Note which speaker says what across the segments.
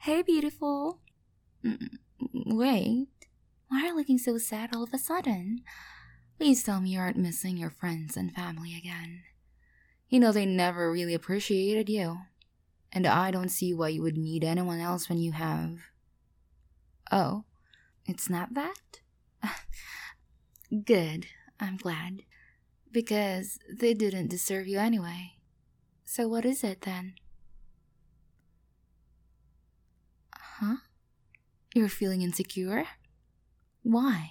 Speaker 1: Hey, beautiful. Wait, why are you looking so sad all of a sudden? Please tell me you aren't missing your friends and family again. You know they never really appreciated you. And I don't see why you would need anyone else when you have. Oh, it's not that? Good, I'm glad. Because they didn't deserve you anyway. So what is it then? Huh? You're feeling insecure? Why?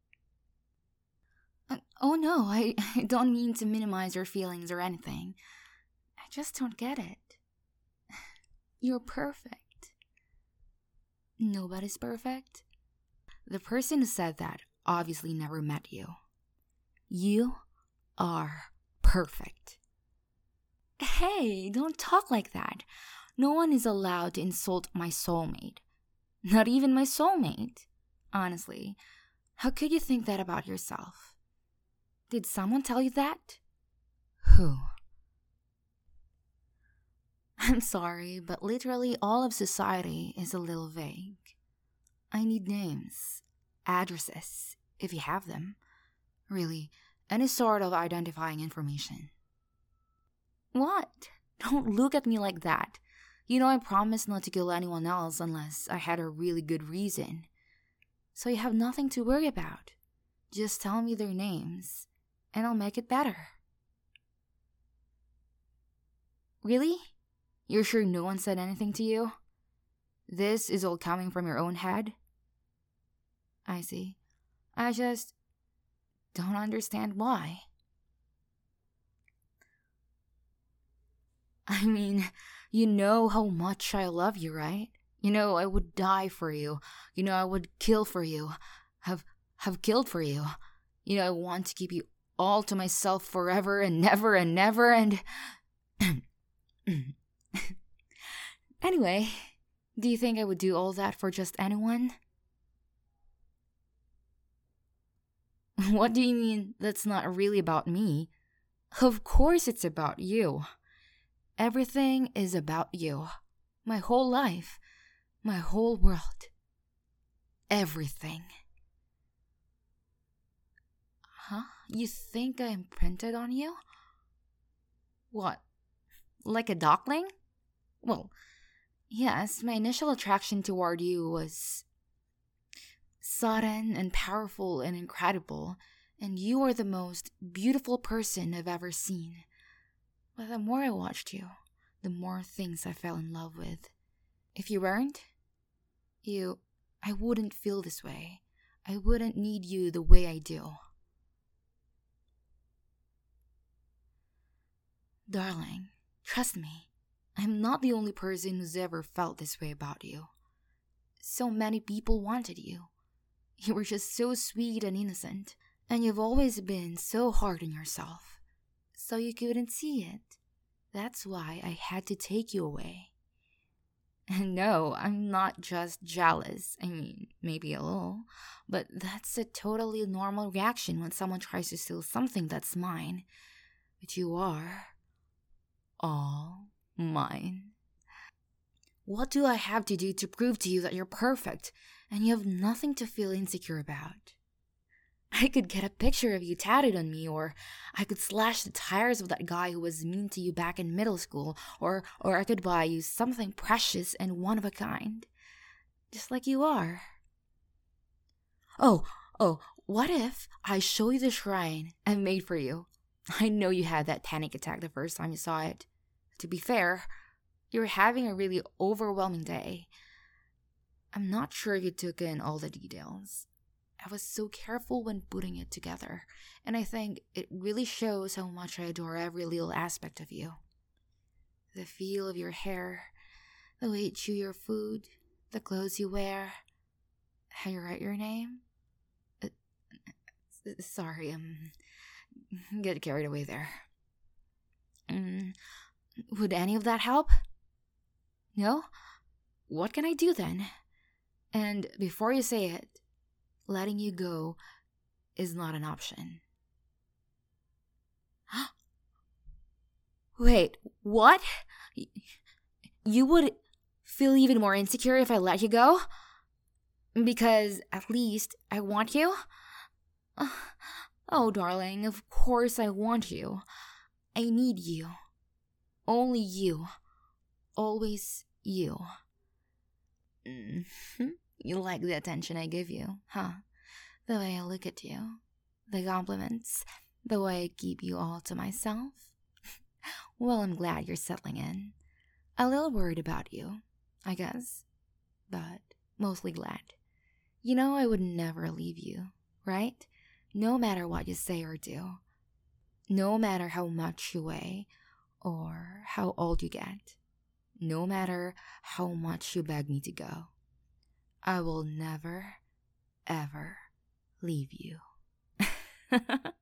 Speaker 1: Oh no, I don't mean to minimize your feelings or anything. I just don't get it. You're perfect. Nobody's perfect. The person who said that obviously never met you. You are perfect. Hey, don't talk like that. No one is allowed to insult my soulmate. Not even my soulmate. Honestly, how could you think that about yourself? Did someone tell you that? Who? I'm sorry, but literally all of society is a little vague. I need names, addresses, if you have them. Really, any sort of identifying information. What? Don't look at me like that. You know I promised not to kill anyone else unless I had a really good reason. So you have nothing to worry about. Just tell me their names, and I'll make it better. Really? You're sure no one said anything to you? This is all coming from your own head? I see. I just don't understand why. I mean, you know how much I love you, right? You know I would die for you. You know I would kill for you. Have killed for you. You know I want to keep you all to myself forever and never and never and... Anyway, do you think I would do all that for just anyone? What do you mean that's not really about me? Of course it's about you. Everything is about you. My whole life. My whole world. Everything. Huh? You think I imprinted on you? What? Like a duckling? Well, yes, my initial attraction toward you was sudden and powerful and incredible, and you are the most beautiful person I've ever seen. But the more I watched you, the more things I fell in love with. If you weren't, I wouldn't feel this way. I wouldn't need you the way I do. Darling, trust me, I'm not the only person who's ever felt this way about you. So many people wanted you. You were just so sweet and innocent, and you've always been so hard on yourself. So you couldn't see it. That's why I had to take you away. And no, I'm not just jealous. I mean, maybe a little. But that's a totally normal reaction when someone tries to steal something that's mine. But you are all mine. What do I have to do to prove to you that you're perfect and you have nothing to feel insecure about? I could get a picture of you tattooed on me, or I could slash the tires of that guy who was mean to you back in middle school, or I could buy you something precious and one of a kind. Just like you are. Oh, what if I show you the shrine I made for you? I know you had that panic attack the first time you saw it. To be fair, you were having a really overwhelming day. I'm not sure you took in all the details. I was so careful when putting it together, and I think it really shows how much I adore every little aspect of you. The feel of your hair, the way you chew your food, the clothes you wear, how you write your name. Sorry, get carried away there. Would any of that help? No? What can I do then? And before you say it, letting you go is not an option. Wait, what? You would feel even more insecure if I let you go? Because at least I want you? Oh, darling, of course I want you. I need you. Only you. Always you. You like the attention I give you, huh? The way I look at you. The compliments. The way I keep you all to myself. Well, I'm glad you're settling in. A little worried about you, I guess. But mostly glad. You know I would never leave you, right? No matter what you say or do. No matter how much you weigh or how old you get. No matter how much you beg me to go. I will never, ever leave you.